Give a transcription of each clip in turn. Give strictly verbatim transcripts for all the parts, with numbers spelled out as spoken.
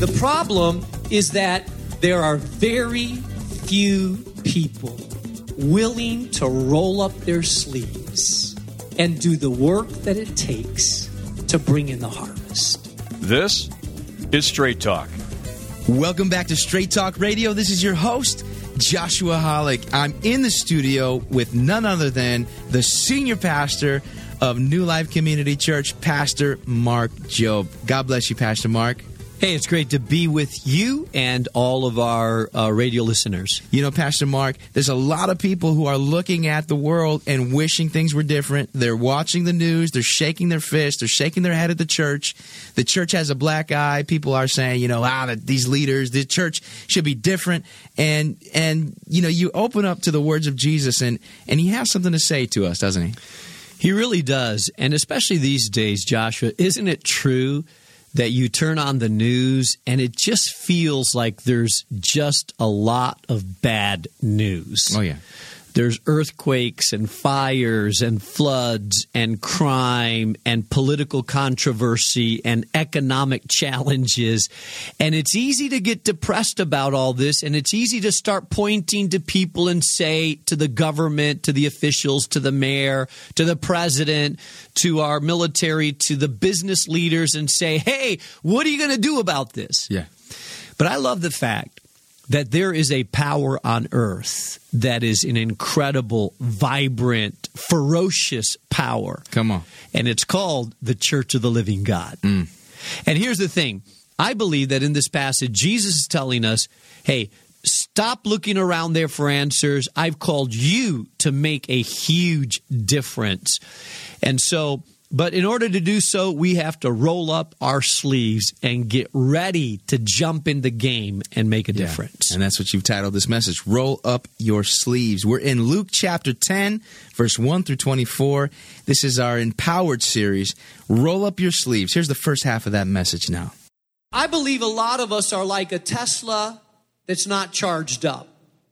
The problem is that there are very few people willing to roll up their sleeves and do the work that it takes to bring in the harvest. This is Straight Talk. Welcome back to Straight Talk Radio. This is your host, Joshua Hollick. I'm in the studio with none other than the senior pastor of New Life Community Church, Pastor Mark Jobe. God bless you, Pastor Mark. Hey, it's great to be with you and all of our uh, radio listeners. You know, Pastor Mark, there's a lot of people who are looking at the world and wishing things were different. They're watching the news. They're shaking their fists. They're shaking their head at the church. The church has a black eye. People are saying, you know, ah, that these leaders, the church should be different. And, and you know, you open up to the words of Jesus, and, and he has something to say to us, doesn't he? He really does. And especially these days, Joshua, isn't it true that you turn on the news and it just feels like there's just a lot of bad news? Oh, yeah. There's earthquakes and fires and floods and crime and political controversy and economic challenges. And it's easy to get depressed about all this, and it's easy to start pointing to people and say to the government, to the officials, to the mayor, to the president, to our military, to the business leaders and say, hey, what are you going to do about this? Yeah. But I love the fact that there is a power on earth that is an incredible, vibrant, ferocious power. Come on. And it's called the Church of the Living God. Mm. And here's the thing. I believe that in this passage, Jesus is telling us, hey, stop looking around there for answers. I've called you to make a huge difference. And so, but in order to do so, we have to roll up our sleeves and get ready to jump in the game and make a Yeah. difference. And that's what you've titled this message, Roll Up Your Sleeves. We're in Luke chapter ten, verse one through twenty-four. This is our Empowered series, Roll Up Your Sleeves. Here's the first half of that message now. I believe a lot of us are like a Tesla that's not charged up.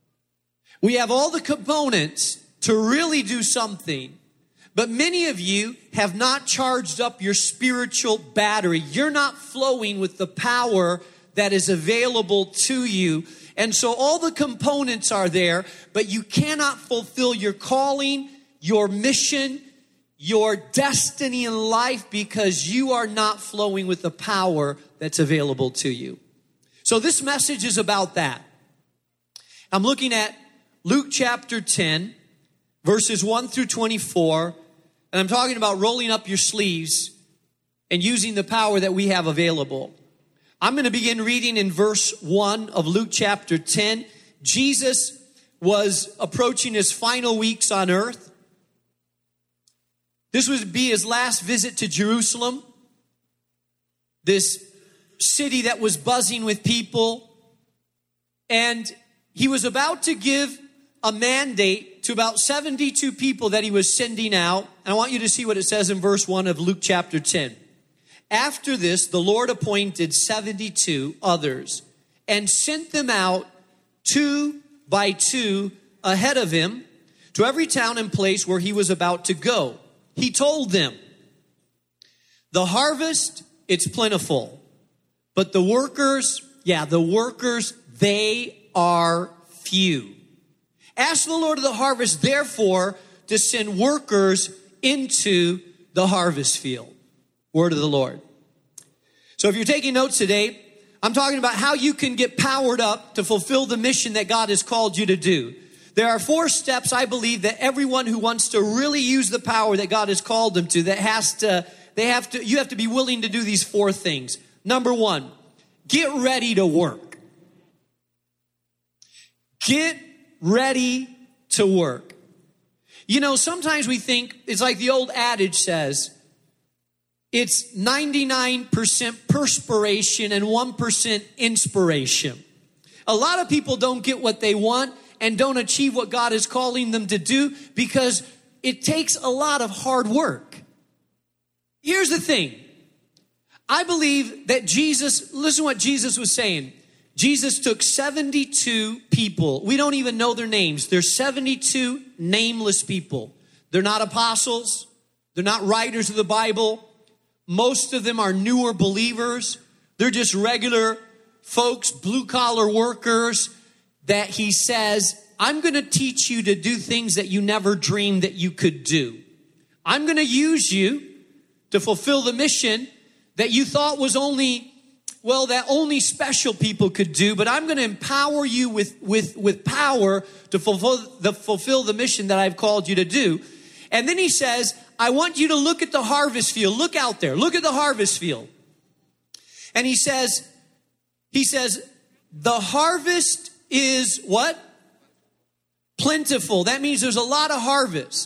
We have all the components to really do something, but many of you have not charged up your spiritual battery. You're not flowing with the power that is available to you. And so all the components are there, but you cannot fulfill your calling, your mission, your destiny in life because you are not flowing with the power that's available to you. So this message is about that. I'm looking at Luke chapter ten, verses one through twenty-four. And I'm talking about rolling up your sleeves and using the power that we have available. I'm going to begin reading in verse one of Luke chapter ten. Jesus was approaching his final weeks on earth. This would be his last visit to Jerusalem, this city that was buzzing with people. And he was about to give a mandate to about seventy-two people that he was sending out. And I want you to see what it says in verse one of Luke chapter ten. After this, the Lord appointed seventy-two others and sent them out two by two ahead of him to every town and place where he was about to go. He told them, the harvest, it's plentiful, but the workers, yeah, the workers, they are few. Ask the Lord of the harvest, therefore, to send workers into the harvest field. Word of the Lord. So if you're taking notes today, I'm talking about how you can get powered up to fulfill the mission that God has called you to do. There are four steps, I believe, that everyone who wants to really use the power that God has called them to, that has to, they have to, you have to be willing to do these four things. Number one, get ready to work. Get ready to work. You know, sometimes we think, it's like the old adage says, it's ninety-nine percent perspiration and one percent inspiration. A lot of people don't get what they want and don't achieve what God is calling them to do because it takes a lot of hard work. Here's the thing. I believe that Jesus, listen to what Jesus was saying. Jesus took seventy-two people. We don't even know their names. There's seventy-two nameless people. They're not apostles. They're not writers of the Bible. Most of them are newer believers. They're just regular folks, blue collar workers, that he says, I'm going to teach you to do things that you never dreamed that you could do. I'm going to use you to fulfill the mission that you thought was only, well, that only special people could do, but I'm going to empower you with, with, with power to fulfill the, fulfill the mission that I've called you to do. And then he says, I want you to look at the harvest field. Look out there. Look at the harvest field. And he says, he says, the harvest is what? Plentiful. That means there's a lot of harvest.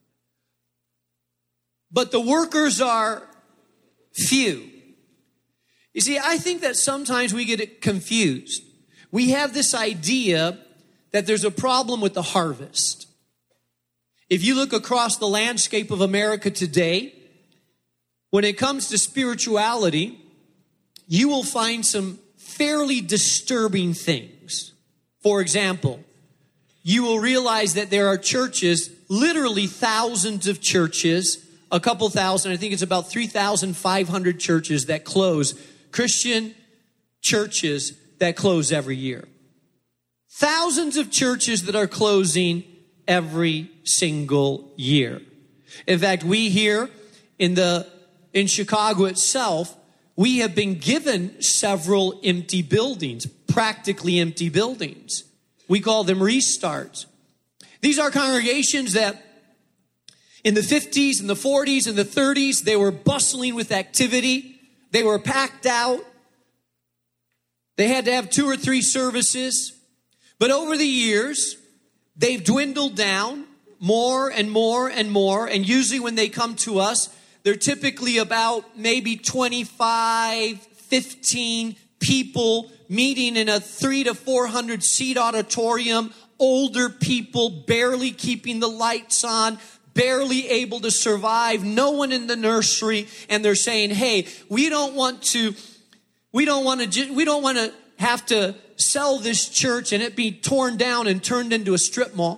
But the workers are few. You see, I think that sometimes we get confused. We have this idea that there's a problem with the harvest. If you look across the landscape of America today, when it comes to spirituality, you will find some fairly disturbing things. For example, you will realize that there are churches, literally thousands of churches, a couple thousand, I think it's about three thousand five hundred churches that close, Christian churches that close every year. Thousands of churches that are closing every single year. In fact, we here in the in Chicago itself, we have been given several empty buildings, practically empty buildings. We call them restarts. These are congregations that in the fifties and the forties and the thirties, they were bustling with activity. They were packed out. They had to have two or three services. But over the years, they've dwindled down more and more and more. And usually when they come to us, they're typically about maybe twenty-five, fifteen people meeting in a three to four hundred seat auditorium. Older people barely keeping the lights on, barely able to survive, no one in the nursery, and they're saying, "Hey, we don't want to, we don't want to, we don't want to have to sell this church and it be torn down and turned into a strip mall.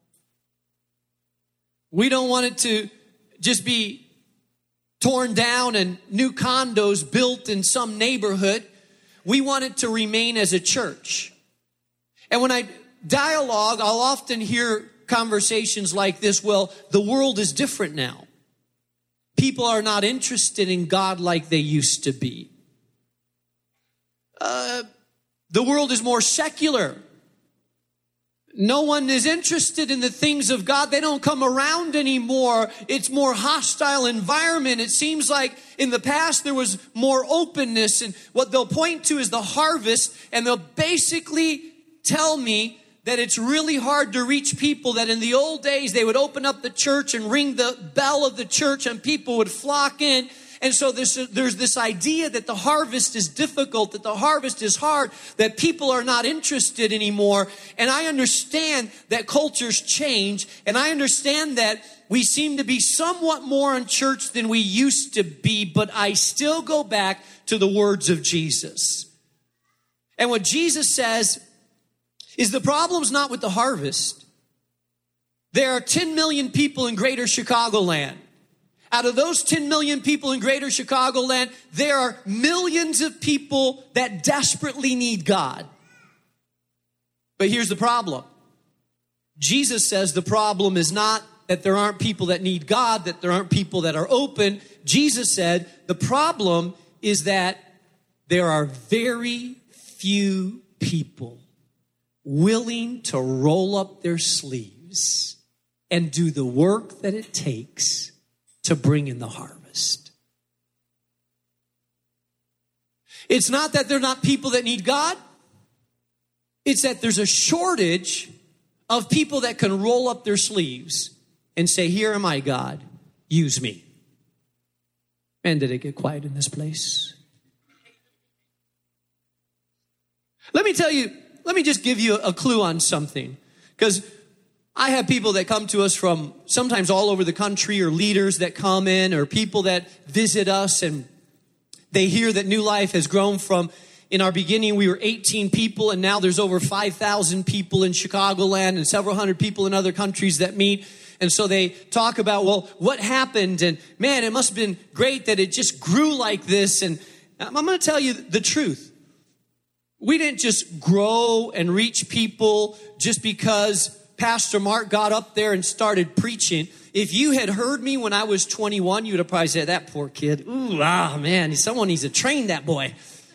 We don't want it to just be torn down and new condos built in some neighborhood. We want it to remain as a church." And when I dialogue, I'll often hear conversations like this, well, the world is different now. People are not interested in God like they used to be. Uh, the world is more secular. No one is interested in the things of God. They don't come around anymore. It's more hostile environment. It seems like in the past there was more openness, and what they'll point to is the harvest, and they'll basically tell me that it's really hard to reach people, that in the old days they would open up the church and ring the bell of the church and people would flock in. And so there's, there's this idea that the harvest is difficult, that the harvest is hard, that people are not interested anymore. And I understand that cultures change, and I understand that we seem to be somewhat more in church than we used to be, but I still go back to the words of Jesus. And what Jesus says is the problem's not with the harvest. There are ten million people in greater Chicagoland. Out of those ten million people in greater Chicagoland, there are millions of people that desperately need God. But here's the problem. Jesus says the problem is not that there aren't people that need God, that there aren't people that are open. Jesus said the problem is that there are very few people willing to roll up their sleeves and do the work that it takes to bring in the harvest. It's not that there are not people that need God. It's that there's a shortage of people that can roll up their sleeves and say, "Here am I, God, use me." Man, did it get quiet in this place? Let me tell you, let me just give you a clue on something. Because I have people that come to us from sometimes all over the country, or leaders that come in, or people that visit us, and they hear that New Life has grown from, in our beginning we were eighteen people, and now there's over five thousand people in Chicagoland and several hundred people in other countries that meet. And so they talk about, well, what happened? And man, it must have been great that it just grew like this. And I'm going to tell you the truth. We didn't just grow and reach people just because Pastor Mark got up there and started preaching. If you had heard me when I was twenty-one, you would have probably said, that poor kid. Ooh, ah, man, someone needs to train that boy.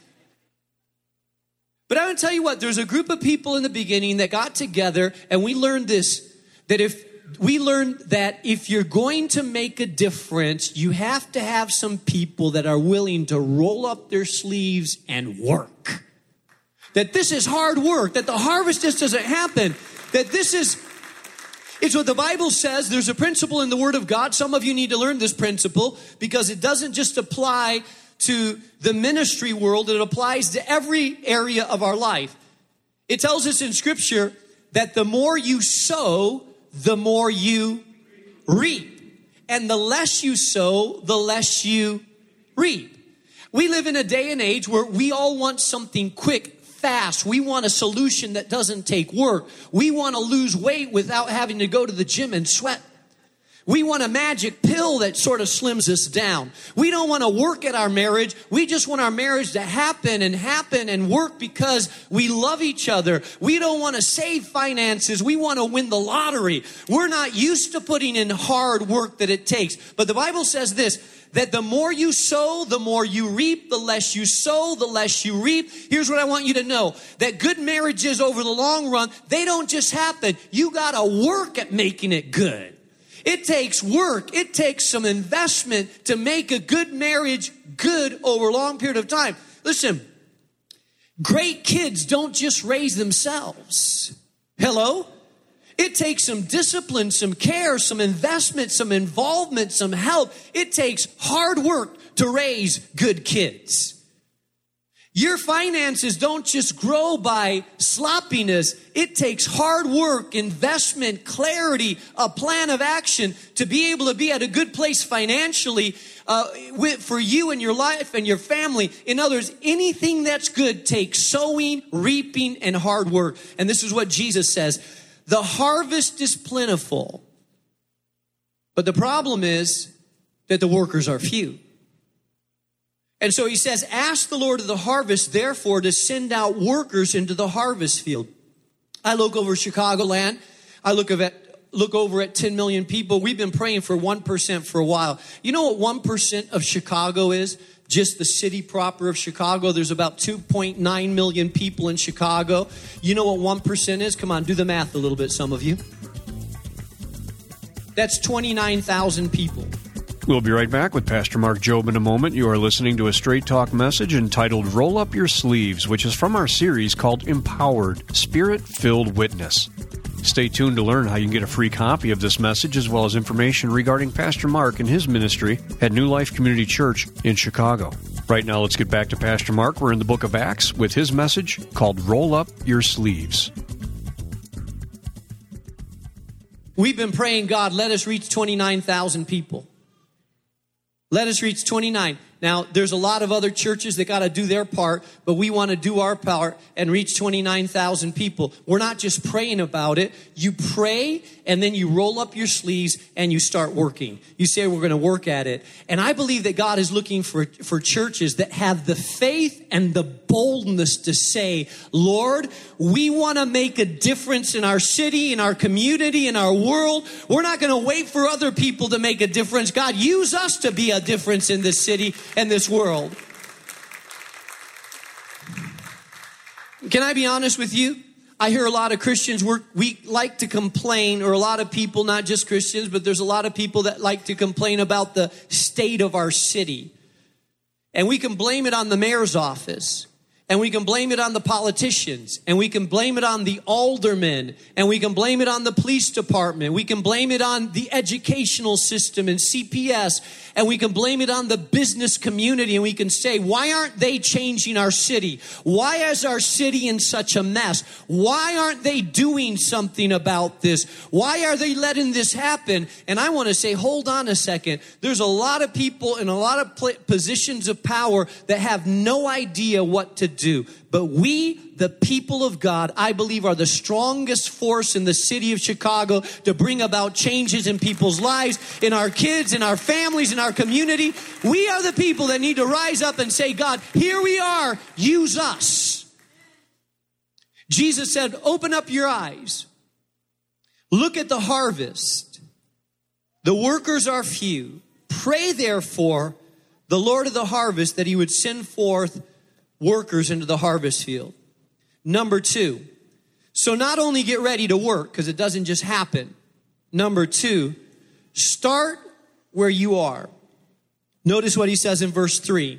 But I want to tell you what, there's a group of people in the beginning that got together, and we learned this, that if we learned that if you're going to make a difference, you have to have some people that are willing to roll up their sleeves and work. That this is hard work, that the harvest just doesn't happen, that this is, it's what the Bible says. There's a principle in the Word of God. Some of you need to learn this principle because it doesn't just apply to the ministry world, it applies to every area of our life. It tells us in Scripture that the more you sow, the more you reap. And the less you sow, the less you reap. We live in a day and age where we all want something quick, fast. We want a solution that doesn't take work. We want to lose weight without having to go to the gym and sweat. We want a magic pill that sort of slims us down. We don't want to work at our marriage. We just want our marriage to happen and happen and work because we love each other. We don't want to save finances. We want to win the lottery. We're not used to putting in hard work that it takes. But the Bible says this, that the more you sow, the more you reap. The less you sow, the less you reap. Here's what I want you to know, that good marriages over the long run, they don't just happen. You got to work at making it good. It takes work. It takes some investment to make a good marriage good over a long period of time. Listen, great kids don't just raise themselves. Hello? It takes some discipline, some care, some investment, some involvement, some help. It takes hard work to raise good kids. Your finances don't just grow by sloppiness. It takes hard work, investment, clarity, a plan of action to be able to be at a good place financially uh, with, for you and your life and your family. In other words, anything that's good takes sowing, reaping, and hard work. And this is what Jesus says. The harvest is plentiful, but the problem is that the workers are few. And so he says, ask the Lord of the harvest, therefore, to send out workers into the harvest field. I look over Chicagoland. I look at look over at ten million people. We've been praying for one percent for a while. You know what one percent of Chicago is? Just the city proper of Chicago. There's about two point nine million people in Chicago. You know what one percent is? Come on, do the math a little bit, some of you. That's twenty-nine thousand people. We'll be right back with Pastor Mark Jobe in a moment. You are listening to a Straight Talk message entitled Roll Up Your Sleeves, which is from our series called Empowered, Spirit-Filled Witness. Stay tuned to learn how you can get a free copy of this message as well as information regarding Pastor Mark and his ministry at New Life Community Church in Chicago. Right now, let's get back to Pastor Mark. We're in the book of Acts with his message called Roll Up Your Sleeves. We've been praying, God, let us reach twenty-nine thousand people. Let us reach twenty-nine. Now, there's a lot of other churches that got to do their part, but we want to do our part and reach twenty-nine thousand people. We're not just praying about it. You pray, and then you roll up your sleeves, and you start working. You say, we're going to work at it. And I believe that God is looking for, for churches that have the faith and the boldness to say, Lord, we want to make a difference in our city, in our community, in our world. We're not going to wait for other people to make a difference. God, use us to be a difference in this city and this world. Can I be honest with you? I hear a lot of Christians, we're, we like to complain, or a lot of people, not just Christians, but there's a lot of people that like to complain about the state of our city. And we can blame it on the mayor's office. And we can blame it on the politicians, and we can blame it on the aldermen, and we can blame it on the police department. We can blame it on the educational system and C P S, and we can blame it on the business community, and we can say, why aren't they changing our city? Why is our city in such a mess? Why aren't they doing something about this? Why are they letting this happen? And I want to say, hold on a second. There's a lot of people in a lot of positions of power that have no idea what to do. But we, the people of God, I believe are the strongest force in the city of Chicago to bring about changes in people's lives, in our kids, in our families, in our community. We are the people that need to rise up and say, God, here we are, use us. Jesus said, open up your eyes. Look at the harvest. The workers are few. Pray therefore the Lord of the harvest that he would send forth workers into the harvest field. Number two, so not only get ready to work, because it doesn't just happen. Number two, start where you are. Notice what he says in verse three.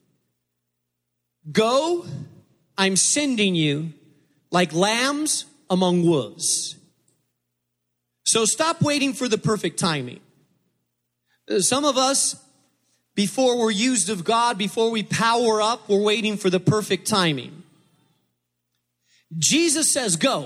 Go, I'm sending you like lambs among wolves. So stop waiting for the perfect timing. Some of us, before we're used of God, before we power up, we're waiting for the perfect timing. Jesus says, go.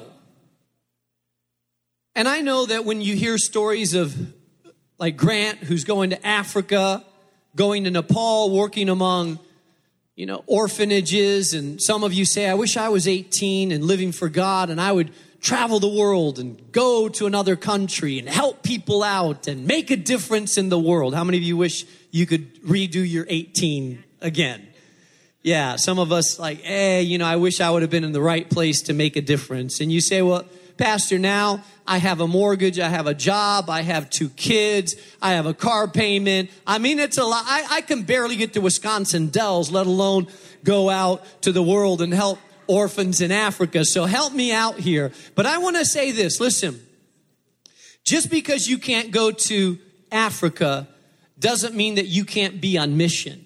And I know that when you hear stories of like Grant, who's going to Africa, going to Nepal, working among, you know, orphanages, and some of you say, I wish I was eighteen and living for God and I would travel the world and go to another country and help people out and make a difference in the world. How many of you wish you could redo your eighteen again? Yeah, some of us like, eh, you know, I wish I would have been in the right place to make a difference. And you say, well, Pastor, now I have a mortgage, I have a job, I have two kids, I have a car payment. I mean, it's a lot. I, I can barely get to Wisconsin Dells, let alone go out to the world and help orphans in Africa. So help me out here. But I want to say this, listen, just because you can't go to Africa doesn't mean that you can't be on mission.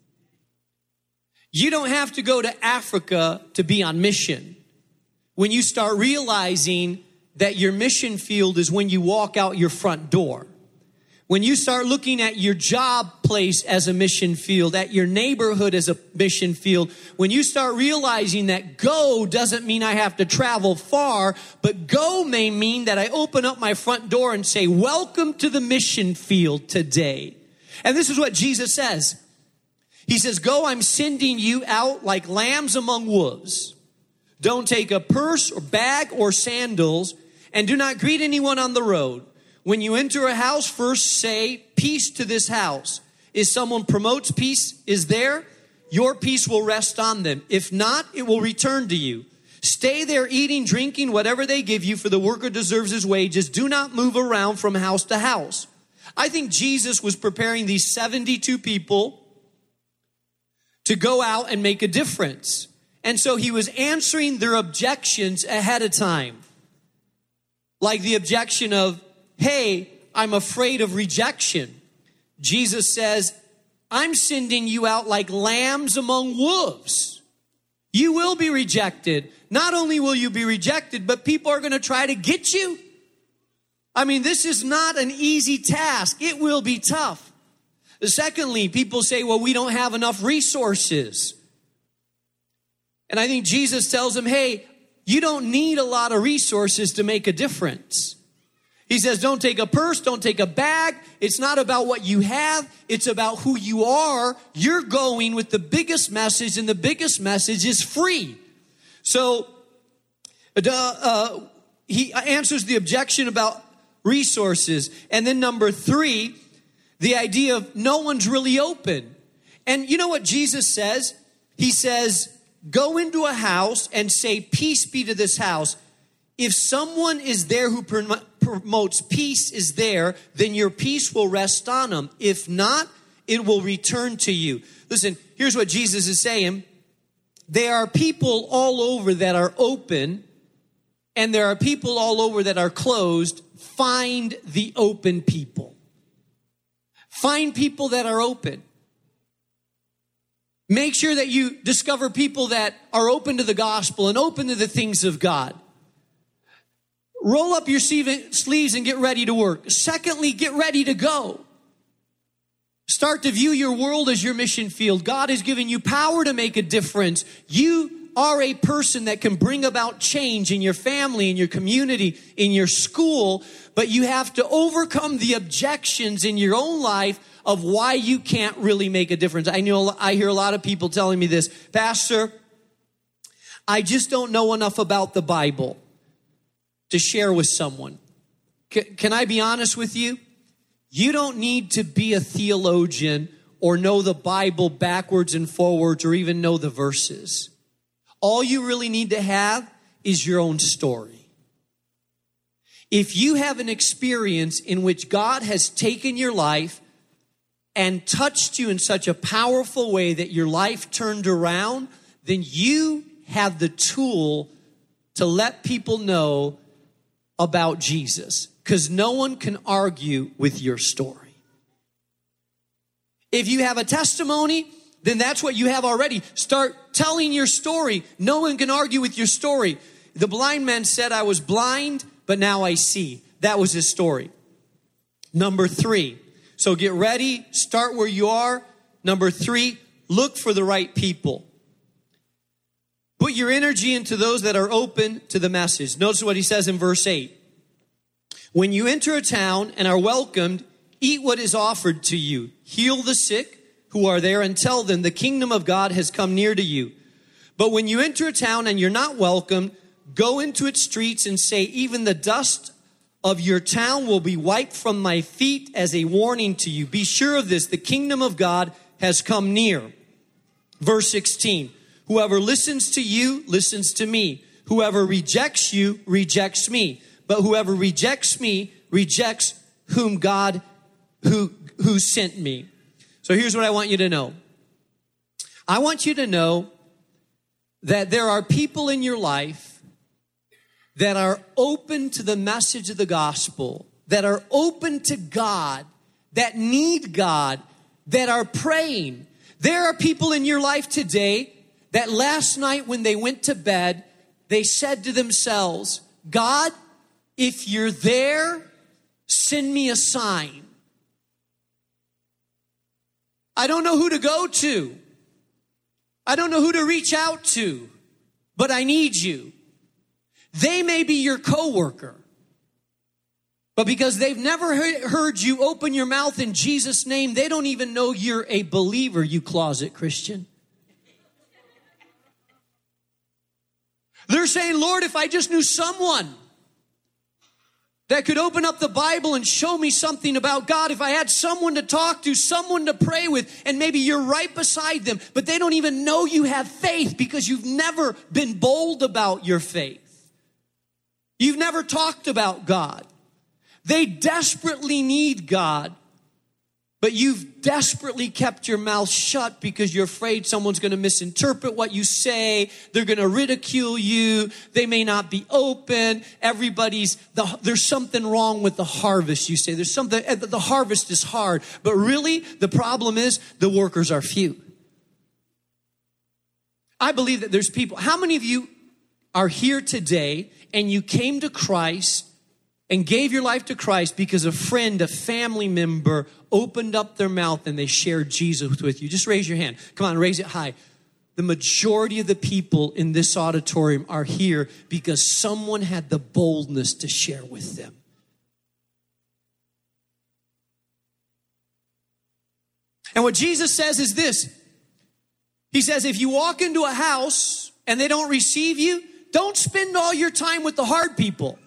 You don't have to go to Africa to be on mission. When you start realizing that your mission field is when you walk out your front door. When you start looking at your job place as a mission field, at your neighborhood as a mission field, when you start realizing that go doesn't mean I have to travel far, but go may mean that I open up my front door and say, welcome to the mission field today. And this is what Jesus says. He says, go, I'm sending you out like lambs among wolves. Don't take a purse or bag or sandals, and do not greet anyone on the road. When you enter a house, first say, peace to this house. If someone promotes peace is there, your peace will rest on them. If not, it will return to you. Stay there eating, drinking, whatever they give you, for the worker deserves his wages. Do not move around from house to house. I think Jesus was preparing these seventy-two people to go out and make a difference. And so he was answering their objections ahead of time. Like the objection of, hey, I'm afraid of rejection. Jesus says, I'm sending you out like lambs among wolves. You will be rejected. Not only will you be rejected, but people are going to try to get you. I mean, this is not an easy task. It will be tough. Secondly, people say, well, we don't have enough resources. And I think Jesus tells them, hey, you don't need a lot of resources to make a difference. He says, don't take a purse, don't take a bag. It's not about what you have. It's about who you are. You're going with the biggest message, and the biggest message is free. So uh, uh, he answers the objection about resources. And then number three, the idea of no one's really open. And you know what Jesus says? He says, go into a house and say, peace be to this house. If someone is there who prom- promotes peace is there, then your peace will rest on them. If not, it will return to you. Listen, here's what Jesus is saying. There are people all over that are open, and there are people all over that are closed. Find the open people. Find people that are open. Make sure that you discover people that are open to the gospel and open to the things of God. Roll up your sleeves and get ready to work. Secondly, get ready to go. Start to view your world as your mission field. God has given you power to make a difference. You are a person that can bring about change in your family, in your community, in your school, but you have to overcome the objections in your own life of why you can't really make a difference. I know I hear a lot of people telling me this, Pastor, I just don't know enough about the Bible to share with someone. C- can I be honest with you? You don't need to be a theologian or know the Bible backwards and forwards or even know the verses. All you really need to have is your own story. If you have an experience in which God has taken your life and touched you in such a powerful way that your life turned around, then you have the tool to let people know about Jesus, because no one can argue with your story. If you have a testimony, then that's what you have already. Start telling your story. No one can argue with your story. The blind man said, I was blind, but now I see. That was his story. Number three. So get ready. Start where you are. Number three, look for the right people. Put your energy into those that are open to the message. Notice what he says in verse eight. When you enter a town and are welcomed, eat what is offered to you. Heal the sick who are there and tell them the kingdom of God has come near to you. But when you enter a town and you're not welcomed, go into its streets and say, even the dust of your town will be wiped from my feet as a warning to you. Be sure of this, the kingdom of God has come near. Verse sixteen, whoever listens to you, listens to me. Whoever rejects you, rejects me. But whoever rejects me, rejects whom God, who, who sent me. So here's what I want you to know. I want you to know that there are people in your life that are open to the message of the gospel, that are open to God, that need God, that are praying. There are people in your life today that last night when they went to bed, they said to themselves, God, if you're there, send me a sign. I don't know who to go to. I don't know who to reach out to, but I need you. They may be your coworker, but because they've never heard you open your mouth in Jesus' name, they don't even know you're a believer, you closet Christian. They're saying, Lord, if I just knew someone that could open up the Bible and show me something about God, if I had someone to talk to, someone to pray with, and maybe you're right beside them, but they don't even know you have faith because you've never been bold about your faith. You've never talked about God. They desperately need God, but you've desperately kept your mouth shut because you're afraid someone's going to misinterpret what you say. They're going to ridicule you. They may not be open. Everybody's, the, there's something wrong with the harvest, you say. There's something, the harvest is hard. But really, the problem is the workers are few. I believe that there's people. How many of you are here today and you came to Christ and gave your life to Christ because a friend, a family member opened up their mouth and they shared Jesus with you? Just raise your hand. Come on, raise it high. The majority of the people in this auditorium are here because someone had the boldness to share with them. And what Jesus says is this. He says, if you walk into a house and they don't receive you, don't spend all your time with the hard people.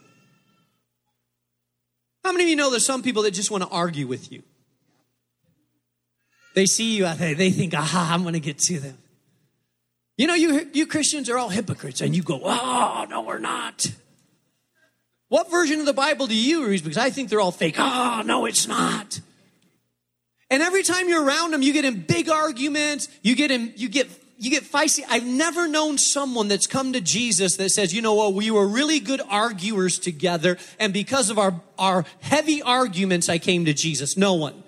How many of you know there's some people that just want to argue with you? They see you out there, they think, aha, I'm going to get to them. You know, you, you Christians are all hypocrites, and you go, oh, no, we're not. What version of the Bible do you read? Because I think they're all fake. Oh, no, it's not. And every time you're around them, you get in big arguments. You get in, you get, you get feisty. I've never known someone that's come to Jesus that says, you know what, we were really good arguers together, and because of our, our heavy arguments, I came to Jesus. No one.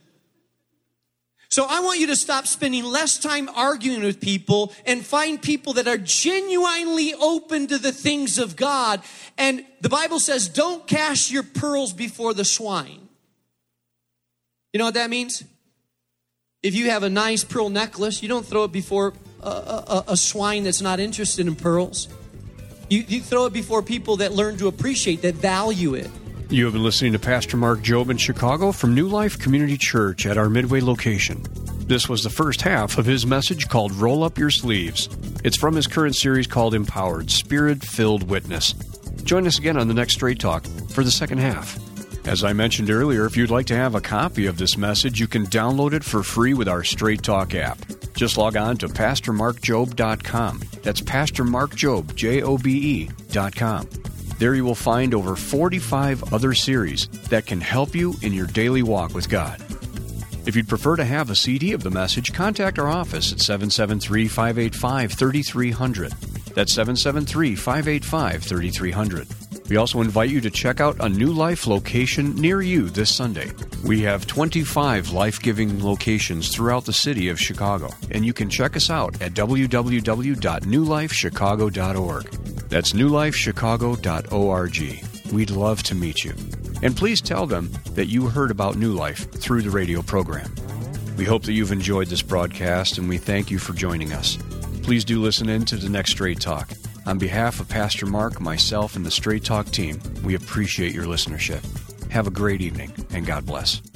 So I want you to stop spending less time arguing with people and find people that are genuinely open to the things of God. And the Bible says, don't cast your pearls before the swine. You know what that means? If you have a nice pearl necklace, you don't throw it before a, a, a swine that's not interested in pearls. You, you throw it before people that learn to appreciate, that value it. You have been listening to Pastor Mark Jobe in Chicago from New Life Community Church at our Midway location. This was the first half of his message called Roll Up Your Sleeves. It's from his current series called Empowered, Spirit-Filled Witness. Join us again on the next Straight Talk for the second half. As I mentioned earlier, if you'd like to have a copy of this message, you can download it for free with our Straight Talk app. Just log on to pastor mark jobe dot com. That's pastor mark jobe, J O B E, dot com. There you will find over forty-five other series that can help you in your daily walk with God. If you'd prefer to have a C D of the message, contact our office at seven seven three, five eight five, three three zero zero. That's seven seven three, five eight five, three three zero zero. We also invite you to check out a New Life location near you this Sunday. We have twenty-five life-giving locations throughout the city of Chicago, and you can check us out at w w w dot new life chicago dot org. That's new life chicago dot org. We'd love to meet you. And please tell them that you heard about New Life through the radio program. We hope that you've enjoyed this broadcast, and we thank you for joining us. Please do listen in to the next Straight Talk. On behalf of Pastor Mark, myself, and the Straight Talk team, we appreciate your listenership. Have a great evening, and God bless.